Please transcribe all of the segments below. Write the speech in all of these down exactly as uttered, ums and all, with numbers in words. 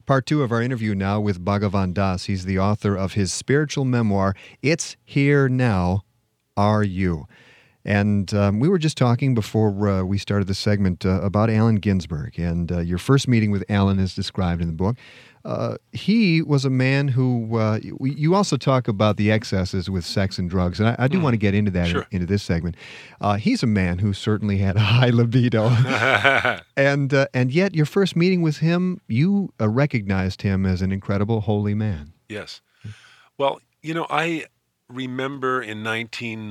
Part two of our interview now with Bhagavan Das. He's the author of his spiritual memoir, It's Here Now, Are You? And um, we were just talking before uh, we started the segment uh, about Allen Ginsberg, and uh, your first meeting with Allen is described in the book. Uh, he was a man who, uh, you also talk about the excesses with sex and drugs, and I, I do mm. want to get into that sure. in, into this segment. Uh, he's a man who certainly had a high libido, and uh, and yet your first meeting with him, you uh, recognized him as an incredible holy man. Yes. Well, you know, I remember in nineteen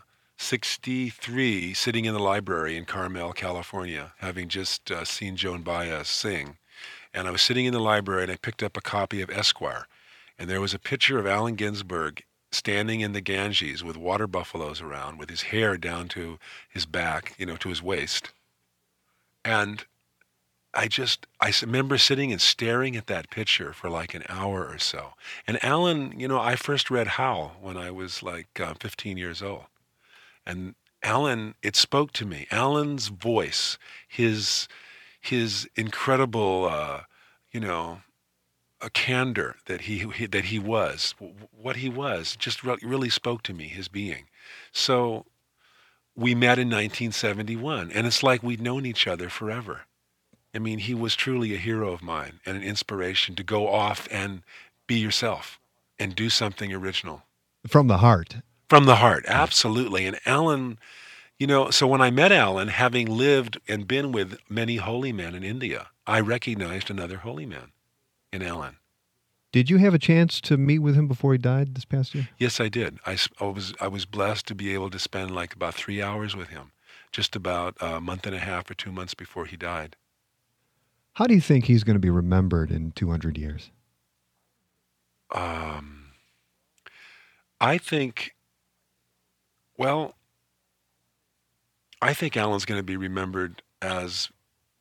sixty-three sitting in the library in Carmel, California, having just uh, seen Joan Baez sing. And I was sitting in the library and I picked up a copy of Esquire. And there was a picture of Allen Ginsberg standing in the Ganges with water buffaloes around, with his hair down to his back, you know, to his waist. And I just, I remember sitting and staring at that picture for like an hour or so. And Allen, you know, I first read Howl when I was like uh, fifteen years old. And Allen, it spoke to me. Allen's voice, his his incredible, uh, you know, a candor that he, he that he was, what he was, just re- really spoke to me, his being. So we met in nineteen seventy-one, and it's like we'd known each other forever. I mean, he was truly a hero of mine and an inspiration to go off and be yourself and do something original. From the heart. From the heart, absolutely. And Allen, you know, so when I met Allen, having lived and been with many holy men in India, I recognized another holy man in Allen. Did you have a chance to meet with him before he died this past year? Yes, I did. I, I was I was blessed to be able to spend like about three hours with him, just about a month and a half or two months before he died. How do you think he's going to be remembered in two hundred years? Um, I think, well, I think Allen's going to be remembered as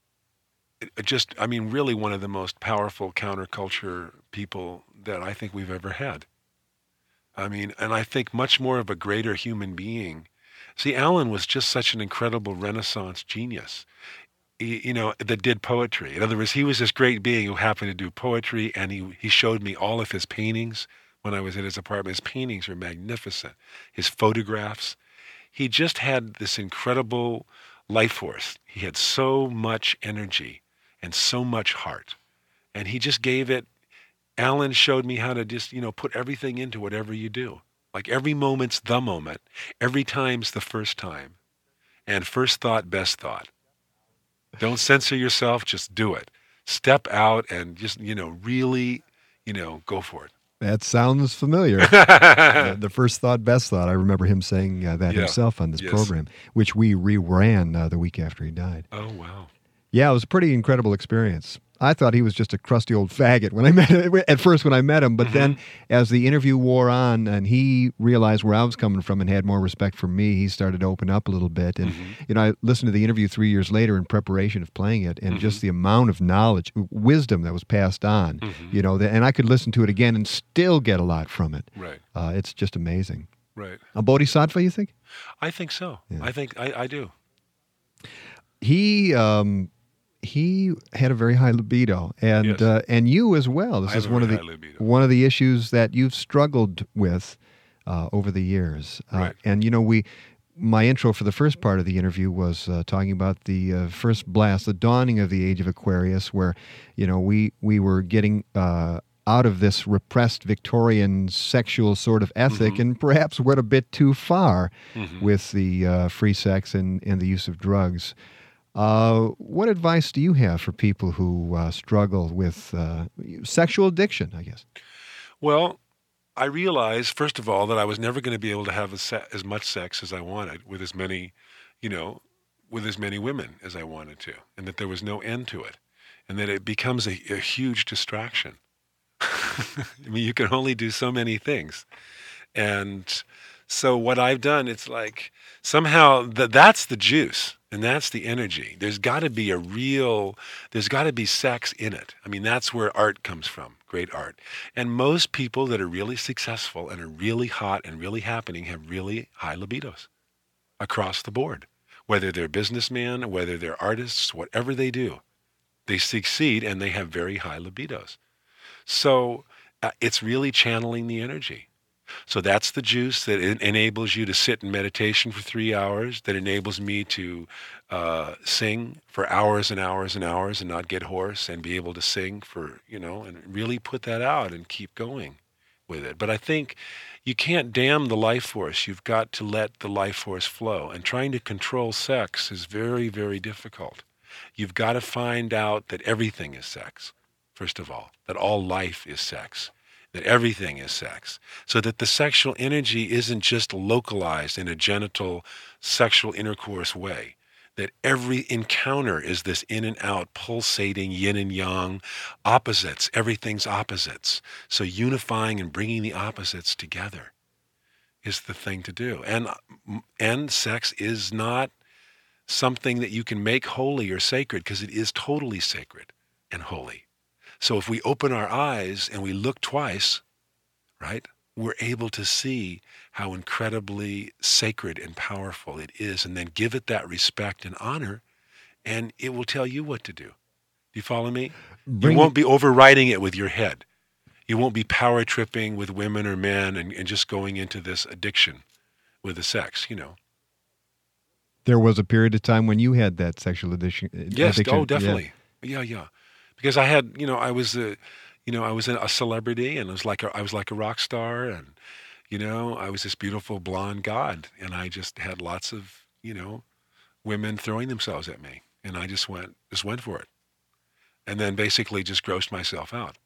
just, I mean, really one of the most powerful counterculture people that I think we've ever had. I mean, and I think much more of a greater human being. See, Allen was just such an incredible Renaissance genius, he, you know, that did poetry. In other words, he was this great being who happened to do poetry, and he, he showed me all of his paintings when I was at his apartment. His paintings are magnificent. His photographs. He just had this incredible life force. He had so much energy and so much heart. And he just gave it. Allen showed me how to just, you know, put everything into whatever you do. Like every moment's the moment. Every time's the first time. And first thought, best thought. Don't censor yourself, just do it. Step out and just, you know, really, you know, go for it. That sounds familiar. the, the first thought, best thought. I remember him saying uh, that yeah. himself on this yes. program, which we reran uh, the week after he died. Oh, wow. Yeah, it was a pretty incredible experience. I thought he was just a crusty old faggot when I met him, at first when I met him, but mm-hmm. then as the interview wore on and he realized where I was coming from and had more respect for me, he started to open up a little bit. And, mm-hmm. you know, I listened to the interview three years later in preparation of playing it, and mm-hmm. just the amount of knowledge, wisdom that was passed on, mm-hmm. you know, and I could listen to it again and still get a lot from it. Right. Uh, it's just amazing. Right. A bodhisattva, you think? I think so. Yeah. I think I, I do. He... Um, He had a very high libido, and yes. uh, and you as well. This I is one of the libido. one of the issues that you've struggled with uh, over the years. Uh, right. And you know, we my intro for the first part of the interview was uh, talking about the uh, first blast, the dawning of the age of Aquarius, where you know we we were getting uh, out of this repressed Victorian sexual sort of ethic, mm-hmm. and perhaps went a bit too far mm-hmm. with the uh, free sex and, and the use of drugs. Uh, what advice do you have for people who uh, struggle with uh, sexual addiction, I guess? Well, I realized, first of all, that I was never going to be able to have as, se- as much sex as I wanted with as many, you know, with as many women as I wanted to, and that there was no end to it, and that it becomes a, a huge distraction. I mean, you can only do so many things. And so what I've done, it's like somehow th- that's the juice. And that's the energy. There's got to be a real, there's got to be sex in it. I mean, that's where art comes from, great art. And most people that are really successful and are really hot and really happening have really high libidos across the board, whether they're businessmen, whether they're artists, whatever they do. They succeed and they have very high libidos. So uh, it's really channeling the energy. So that's the juice that en- enables you to sit in meditation for three hours, that enables me to uh, sing for hours and hours and hours and not get hoarse and be able to sing for, you know, and really put that out and keep going with it. But I think you can't dam the life force. You've got to let the life force flow. And trying to control sex is very, very difficult. You've got to find out that everything is sex, first of all, that all life is sex, that everything is sex, so that the sexual energy isn't just localized in a genital sexual intercourse way, that every encounter is this in and out, pulsating yin and yang, opposites, everything's opposites. So unifying and bringing the opposites together is the thing to do. And, and sex is not something that you can make holy or sacred, because it is totally sacred and holy. So if we open our eyes and we look twice, right, we're able to see how incredibly sacred and powerful it is, and then give it that respect and honor, and it will tell you what to do. Do you follow me? Bring you won't be overriding it with your head. You won't be power tripping with women or men and, and just going into this addiction with the sex, you know. There was a period of time when you had that sexual addiction. Yes, addiction. oh, definitely. Yeah, yeah. yeah. Because I had, you know, I was a, you know, I was a celebrity, and I was like a, I was like a rock star, and, you know, I was this beautiful blonde god, and I just had lots of, you know, women throwing themselves at me, and I just went, just went for it, and then basically just grossed myself out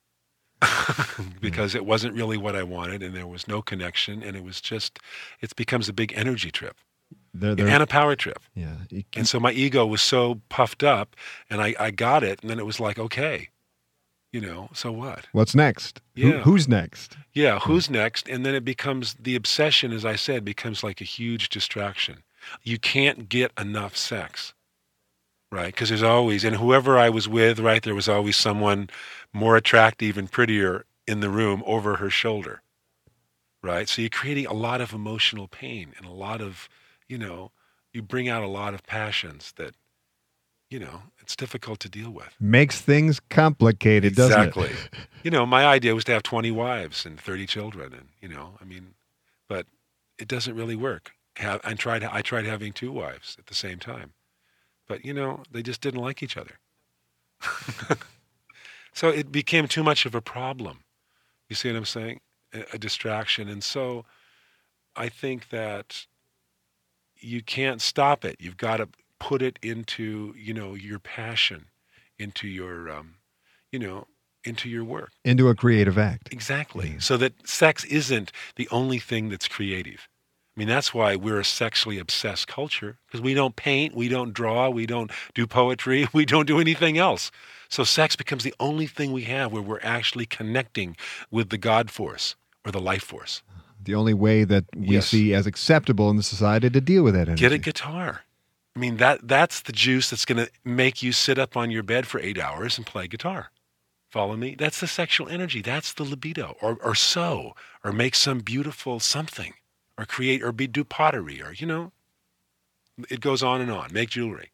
because it wasn't really what I wanted, and there was no connection, and it was just, it becomes a big energy trip. They're, they're, and a power trip. Yeah. Can, and so my ego was so puffed up, and I, I got it, and then it was like, okay, you know, so what? What's next? Yeah. Who, who's next? Yeah, who's next? And then it becomes, the obsession, as I said, becomes like a huge distraction. You can't get enough sex, right? Because there's always, and whoever I was with, right, there was always someone more attractive and prettier in the room over her shoulder, right? So you're creating a lot of emotional pain and a lot of, you know, you bring out a lot of passions that, you know, it's difficult to deal with. Makes things complicated, exactly. doesn't it? You know, my idea was to have twenty wives and thirty children, and, you know, I mean, but it doesn't really work. Have, I tried, I tried having two wives at the same time, but, you know, they just didn't like each other. So it became too much of a problem. You see what I'm saying? A, a distraction. And so I think that you can't stop it. You've got to put it into, you know, your passion, into your, um, you know, into your work. Into a creative act. Exactly. Yeah. So that sex isn't the only thing that's creative. I mean, that's why we're a sexually obsessed culture, because we don't paint, we don't draw, we don't do poetry, we don't do anything else. So sex becomes the only thing we have where we're actually connecting with the God force or the life force. The only way that we Yes. see as acceptable in the society to deal with that energy. Get a guitar. I mean, that that's the juice that's going to make you sit up on your bed for eight hours and play guitar. Follow me? That's the sexual energy. That's the libido. Or or sew, or make some beautiful something, or create, or be do pottery, or, you know, it goes on and on. Make jewelry.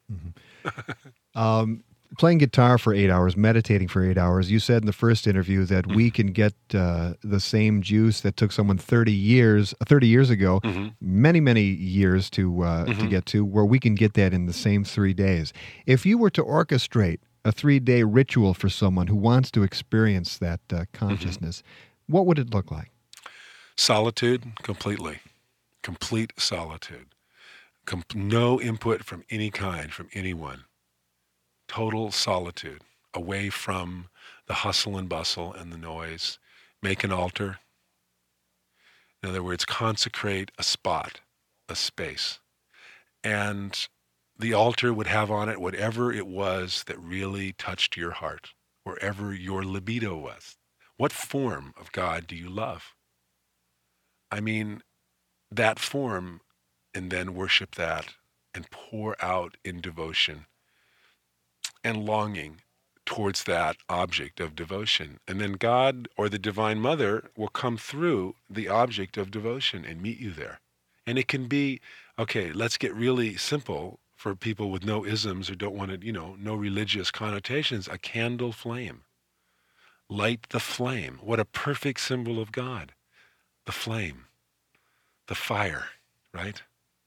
Um, playing guitar for eight hours, meditating for eight hours. You said in the first interview that we can get uh, the same juice that took someone thirty years, thirty years ago, Mm-hmm. many, many years to uh, to Mhm. get to, where we can get that in the same three days. If you were to orchestrate a three-day ritual for someone who wants to experience that uh, consciousness, what would it look like? Solitude, completely. Complete solitude. Com- no input from any kind, from anyone. Total solitude, away from the hustle and bustle and the noise. Make an altar. In other words, consecrate a spot, a space. And the altar would have on it whatever it was that really touched your heart, wherever your libido was. What form of God do you love? I mean, that form, and then worship that and pour out in devotion and longing towards that object of devotion. And then God or the Divine Mother will come through the object of devotion and meet you there. And it can be, okay, let's get really simple for people with no isms or don't want to, you know, no religious connotations, a candle flame. Light the flame. What a perfect symbol of God. The flame, the fire, right?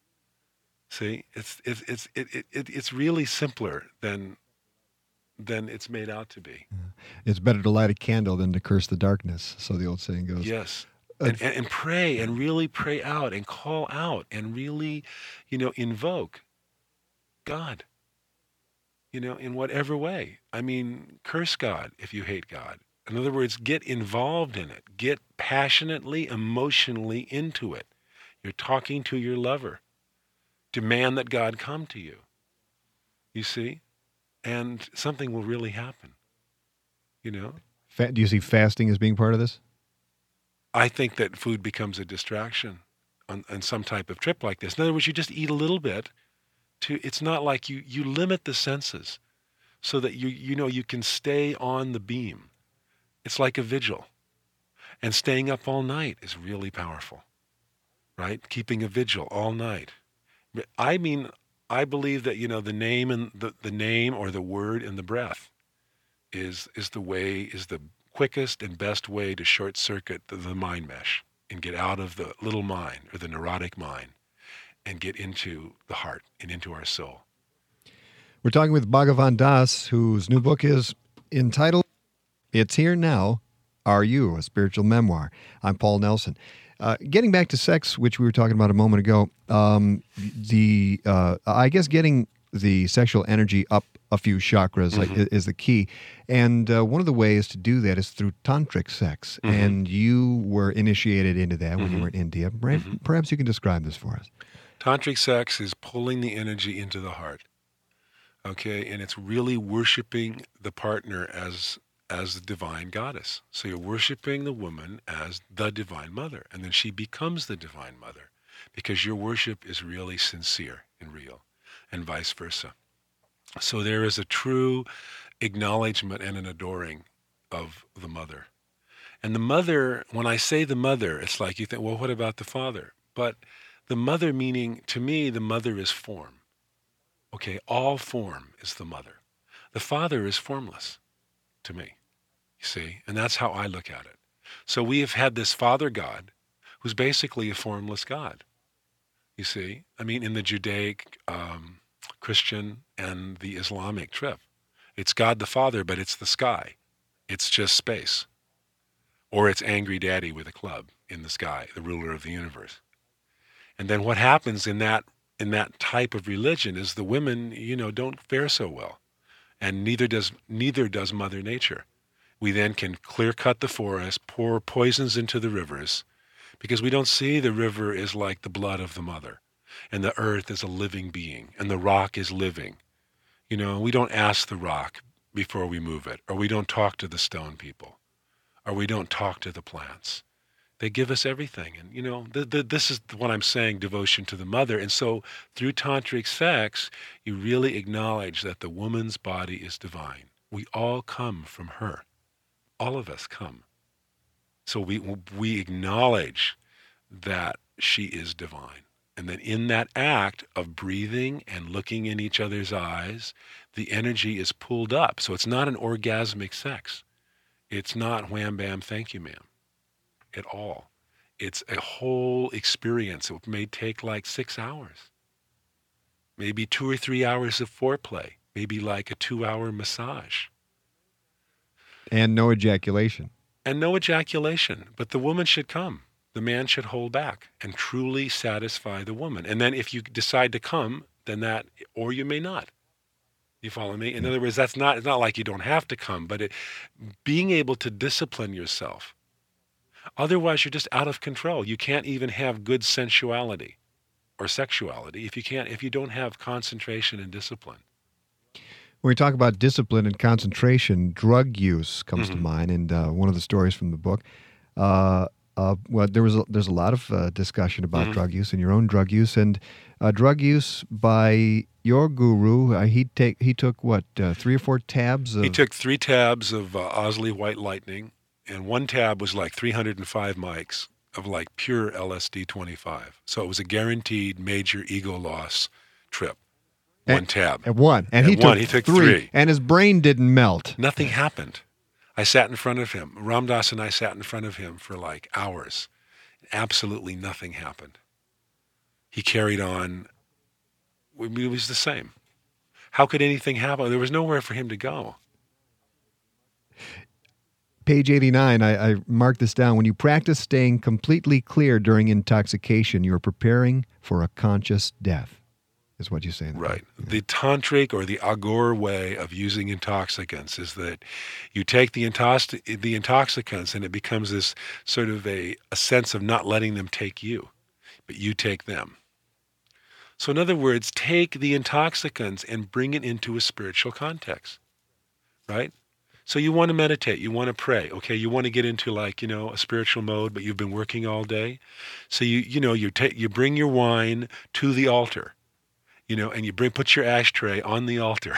See, it's it's it's it, it, it it's really simpler than than it's made out to be. It's better to light a candle than to curse the darkness, so the old saying goes. Yes. Uh, And, and, and pray and really pray out and call out and really, you know, invoke God, you know, in whatever way. I mean, curse God if you hate God. In other words, get involved in it. Get passionately, emotionally into it. You're talking to your lover. Demand that God come to you. You see? And something will really happen. You know? Fa- do you see fasting as being part of this? I think that food becomes a distraction on, on some type of trip like this. In other words, you just eat a little bit. To it's not like you you limit the senses so that you you know you can stay on the beam. It's like a vigil. And staying up all night is really powerful. Right? Keeping a vigil all night. I mean, I believe that, you know, the name and the, the name or the word and the breath is is the way, is the quickest and best way to short circuit the, the mind mesh and get out of the little mind or the neurotic mind and get into the heart and into our soul. We're talking with Bhagavan Das, whose new book is entitled It's Here Now, Are You? A Spiritual Memoir. I'm Paul Nelson. Uh, getting back to sex, which we were talking about a moment ago, um, the uh, I guess getting the sexual energy up a few chakras mm-hmm. like, is the key. And uh, one of the ways to do that is through tantric sex. Mm-hmm. And you were initiated into that when mm-hmm. you were in India. Perhaps, mm-hmm. perhaps you can describe this for us. Tantric sex is pulling the energy into the heart. Okay, and it's really worshiping the partner as as the divine goddess. So you're worshiping the woman as the divine mother, and then she becomes the divine mother because your worship is really sincere and real, and vice versa. So there is a true acknowledgement and an adoring of the mother. And the mother, when I say the mother, it's like you think, well, what about the father? But the mother meaning, to me, the mother is form. Okay, all form is the mother. The father is formless to me, you see, and that's how I look at it. So we have had this father God who's basically a formless God, you see. I mean, in the Judaic, um, Christian, and the Islamic trip, it's God the Father, but it's the sky. It's just space. Or it's angry daddy with a club in the sky, the ruler of the universe. And then what happens in that in that type of religion is the women, you know, don't fare so well. And neither does neither does Mother Nature. We then can clear cut the forest, pour poisons into the rivers, because we don't see the river is like the blood of the mother, and the earth is a living being, and the rock is living. You know, we don't ask the rock before we move it, or we don't talk to the stone people, or we don't talk to the plants. They give us everything. And, you know, the, the, this is what I'm saying, devotion to the mother. And so through tantric sex, you really acknowledge that the woman's body is divine. We all come from her. All of us come. So we we acknowledge that she is divine. And then in that act of breathing and looking in each other's eyes, the energy is pulled up. So it's not an orgasmic sex. It's not wham, bam, thank you, ma'am. At all. It's a whole experience. It may take like six hours. Maybe two or three hours of foreplay. Maybe like a two-hour massage. And no ejaculation. And no ejaculation. But the woman should come. The man should hold back and truly satisfy the woman. And then if you decide to come, then that, or you may not. You follow me? In other words, that's not, it's not like you don't have to come, but it, being able to discipline yourself. Otherwise, you're just out of control. You can't even have good sensuality or sexuality if you can't, if you don't have concentration and discipline. When we talk about discipline and concentration, drug use comes Mm-hmm. to mind, and uh, one of the stories from the book. Uh, uh, well, there was a, there's a lot of uh, discussion about Mm-hmm. drug use and your own drug use, and uh, drug use by your guru. Uh, he take he took what uh, three or four tabs. Of, He took three tabs of uh, Osley White Lightning. And one tab was like three hundred five mics of like pure L S D twenty-five. So it was a guaranteed major ego loss trip. one At- tab. At one. And At he one, took he took three, three. and his brain didn't melt. Nothing happened. I sat in front of him. Ram Dass and I sat in front of him for like hours. Absolutely nothing happened. He carried on. It was the same. How could anything happen? There was nowhere for him to go. Page eighty-nine, I, I marked this down. When you practice staying completely clear during intoxication, you are preparing for a conscious death, is what you say. In the Right. book. The tantric or the Agor way of using intoxicants is that you take the, intox- the intoxicants and it becomes this sort of a, a sense of not letting them take you, but you take them. So in other words, take the intoxicants and bring it into a spiritual context, right? So you want to meditate, you want to pray, okay? You want to get into like, you know, a spiritual mode, but you've been working all day. So you, you know, you take, you bring your wine to the altar, you know, and you bring, put your ashtray on the altar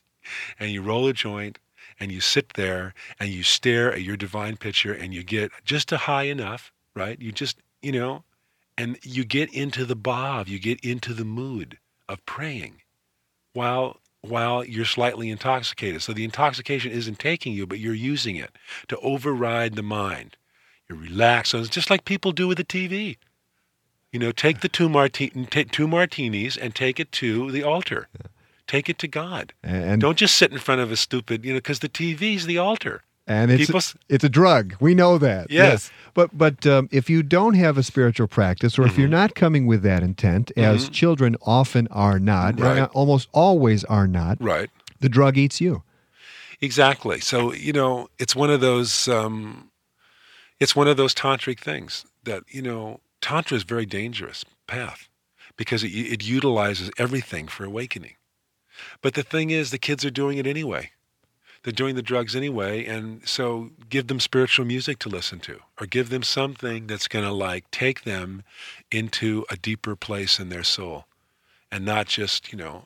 and you roll a joint and you sit there and you stare at your divine picture and you get just a high enough, right? You just, you know, and you get into the bhav, you get into the mood of praying while while you're slightly intoxicated. So the intoxication isn't taking you, but you're using it to override the mind. You're relaxed. So it's just like people do with the T V. You know, take the two, marti- take two martinis and take it to the altar. Yeah. Take it to God. And don't just sit in front of a stupid, you know, because the T V's the altar. And it's People, it's a drug. We know that. Yes. yes. But but um, if you don't have a spiritual practice, or if mm-hmm. you're not coming with that intent, as mm-hmm. children often are not, right. and almost always are not, right. the drug eats you. Exactly. So, you know, it's one of those, um, it's one of those tantric things that, you know, tantra is a very dangerous path because it, it utilizes everything for awakening. But the thing is, the kids are doing it anyway. They're doing the drugs anyway, and so give them spiritual music to listen to, or give them something that's going to like take them into a deeper place in their soul, and not just, you know,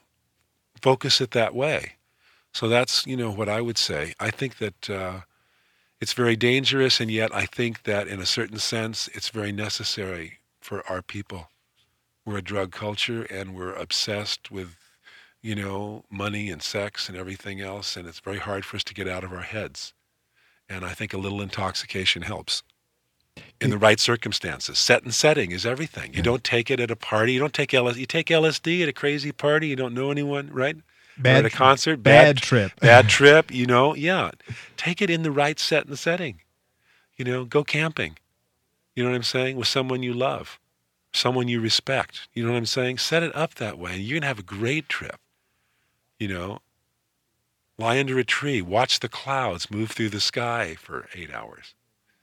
focus it that way. So that's, you know, what I would say. I think that uh, it's very dangerous, and yet I think that in a certain sense, it's very necessary for our people. We're a drug culture, and we're obsessed with, you know, money and sex and everything else, and it's very hard for us to get out of our heads. And I think a little intoxication helps in the right circumstances. Set and setting is everything. You yeah. don't take it at a party. You don't take L S D. You take L S D at a crazy party. You don't know anyone, right? Bad, or at a concert. Bad, bad trip. Bad trip, you know, yeah. Take it in the right set and setting. You know, go camping. You know what I'm saying? With someone you love, someone you respect. You know what I'm saying? Set it up that way, and you're going to have a great trip. You know, lie under a tree, watch the clouds move through the sky for eight hours.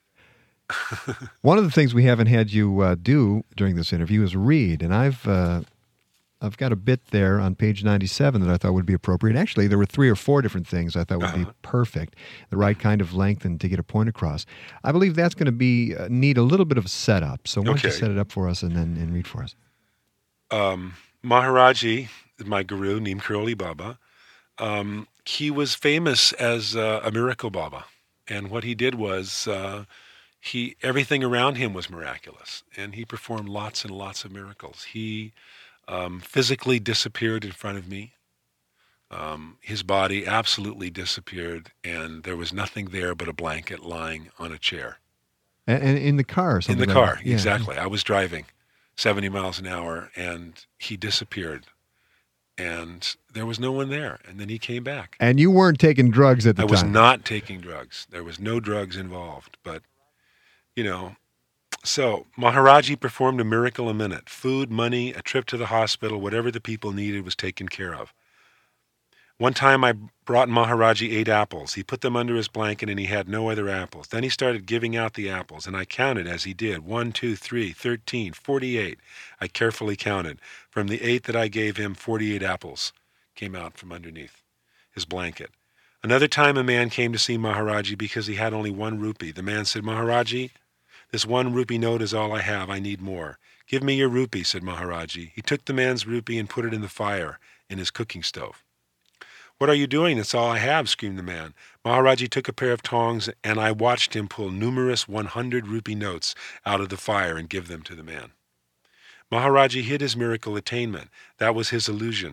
One of the things we haven't had you uh, do during this interview is read, and I've uh, I've got a bit there on page ninety-seven that I thought would be appropriate. Actually, there were three or four different things I thought would uh-huh. be perfect, the right kind of length and to get a point across. I believe that's going to be uh, need a little bit of setup. So why don't okay. you set it up for us and then and read for us? Um, Maharaji, my guru, Neem Karoli Baba, um, he was famous as uh, a miracle Baba. And what he did was uh, he everything around him was miraculous. And he performed lots and lots of miracles. He um, physically disappeared in front of me. Um, his body absolutely disappeared, and there was nothing there but a blanket lying on a chair. And, and in the car or something? In the like car, that. Yeah. exactly. I was driving seventy miles an hour, and he disappeared. And there was no one there. And then he came back. And you weren't taking drugs at the I time? was not taking drugs. There was no drugs involved. But, you know, so Maharaji performed a miracle a minute. Food, money, a trip to the hospital, whatever the people needed was taken care of. One time I brought Maharaji eight apples. He put them under his blanket and he had no other apples. Then he started giving out the apples, and I counted as he did. One, two, three, thirteen, forty-eight. I carefully counted. From the eight that I gave him, forty-eight apples came out from underneath his blanket. Another time a man came to see Maharaji because he had only one rupee. The man said, Maharaji, this one rupee note is all I have. I need more. Give me your rupee, said Maharaji. He took the man's rupee and put it in the fire in his cooking stove. What are you doing? That's all I have, screamed the man. Maharaji took a pair of tongs, and I watched him pull numerous one hundred rupee notes out of the fire and give them to the man. Maharaji hid his miracle attainment. That was his illusion.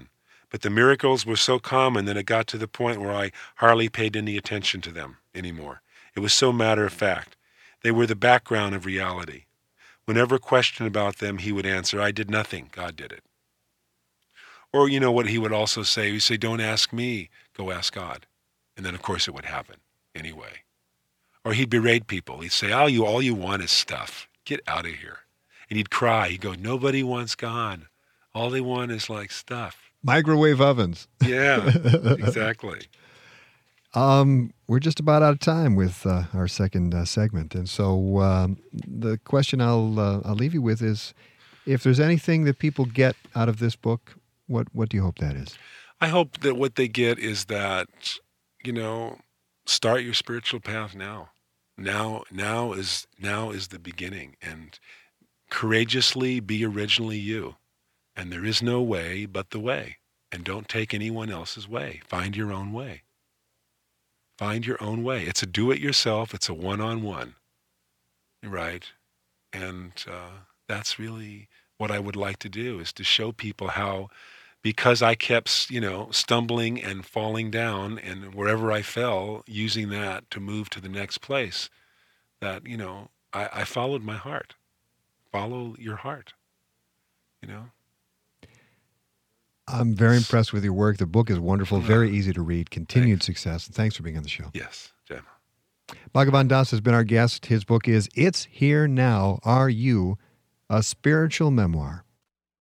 But the miracles were so common that it got to the point where I hardly paid any attention to them anymore. It was so matter of fact. They were the background of reality. Whenever questioned about them, he would answer, I did nothing. God did it. Or, you know what he would also say? He'd say, don't ask me, go ask God. And then, of course, it would happen anyway. Or he'd berate people. He'd say, oh, you, all you want is stuff. Get out of here. And he'd cry. He'd go, nobody wants God. All they want is like stuff. Microwave ovens. Yeah, exactly. Um, we're just about out of time with uh, our second uh, segment. And so um, the question I'll uh, I'll leave you with is, if there's anything that people get out of this book, what, what do you hope that is? I hope that what they get is that, you know, start your spiritual path now. Now, now is now is the beginning, and courageously be originally you. And there is no way but the way. And don't take anyone else's way. Find your own way. Find your own way. It's a do-it-yourself. It's a one-on-one, right? And uh, that's really what I would like to do, is to show people how, because I kept, you know, stumbling and falling down, and wherever I fell, using that to move to the next place, that, you know, I, I followed my heart. Follow your heart, you know? I'm very impressed with your work. The book is wonderful, very easy to read. Continued success. And thanks for being on the show. Yes, Jim. Bhagavan Das has been our guest. His book is It's Here Now, Are You? A Spiritual Memoir.